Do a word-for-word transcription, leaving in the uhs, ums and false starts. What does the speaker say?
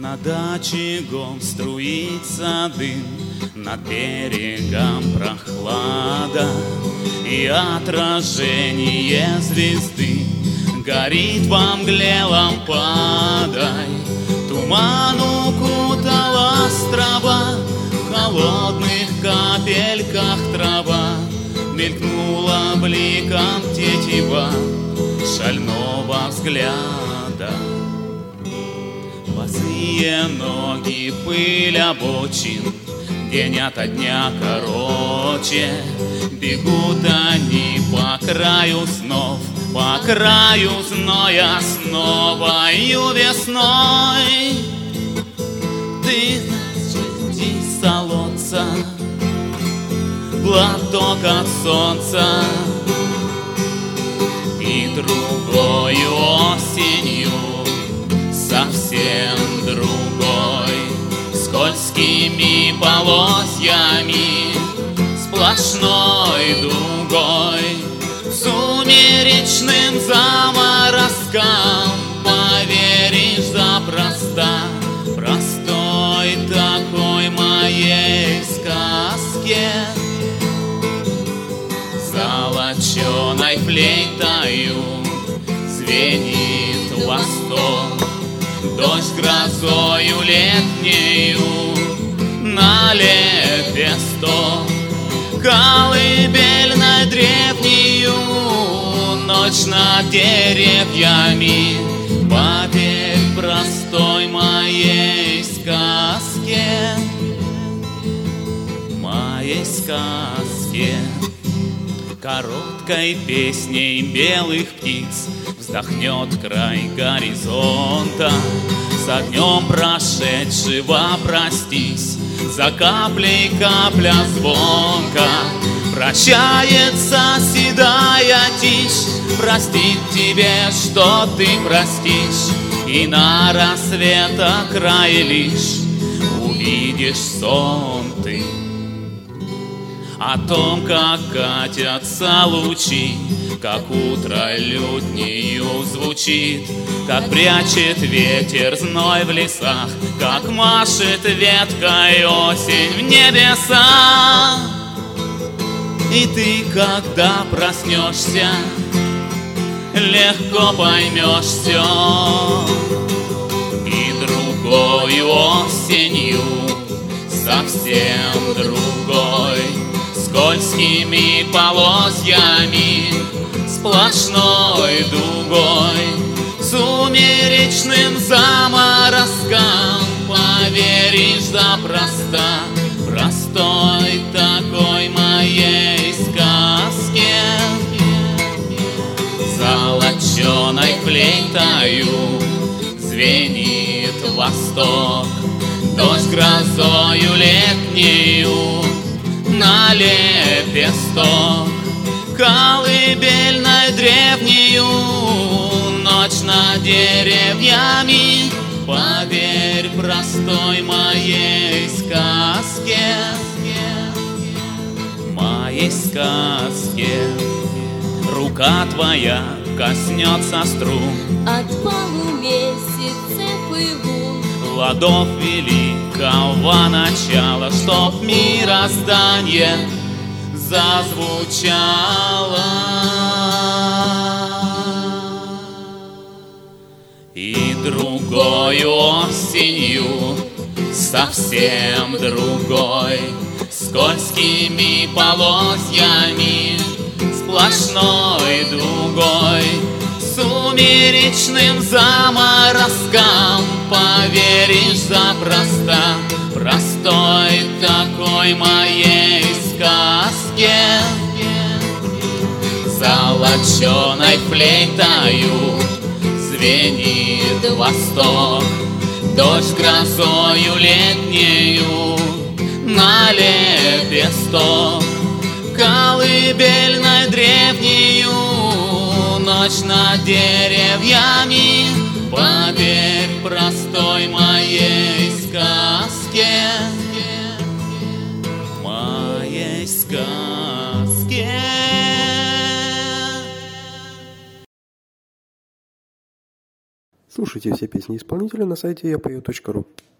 Над очагом струится дым, над берегом прохлада, и отражение звезды горит во мгле лампадой. Туман укутал острова, в холодных капельках трава мелькнула бликом тетива шального взгляда. Босые ноги, пыль обочин, день ото дня короче, бегут они по краю снов, по краю зноя с новою весной. Ты среди солнца, глоток от солнца, и другою осенью совсем другой, скользкими полосьями, сплошной дугой, сумеречным заморозкам поверишь запросто, простой такой моей сказке. Золоченой флейтою звенит восток, дождь грозою летнею на лепесток, колыбельной древнею ночь над деревьями. Поверь простой моей сказке, моей сказке. Короткой песней белых птиц вздохнет край горизонта. С огнем прошедшего простись, за каплей капля звонка. Прощается седая тишь, простит тебе, что ты простишь, и на рассвета крае лишь увидишь сон ты. О том, как катятся лучи, как утро лютнею звучит, как прячет ветер зной в лесах, как машет веткой осень в небеса. И ты, когда проснешься, легко поймешь все, и другою осенью совсем другой, скользкими полосьями, сплошной дугой, сумеречным заморозкам поверишь запросто, простой такой моей сказке. Золоченой флейтою звенит восток, дождь грозою летнею на лепесток, колыбельной древнею ночь над деревьями. Поверь простой моей сказке, моей сказке. Рука твоя коснется струн от полумесяцев и лун, ладов великого начала, чтоб мироздание зазвучало. И другою осенью совсем другой, скользкими полосьями, сплошной дугой, сумеречным заморозкам поверишь запросто, простой такой моей сказке. Золоченой флейтою звенит восток, дождь грозою летнею на лепесток, колыбельной древнею ночь над деревьями. Поверь простой моей сказке, моей сказке. Слушайте все песни исполнителя на сайте я пою точка ру.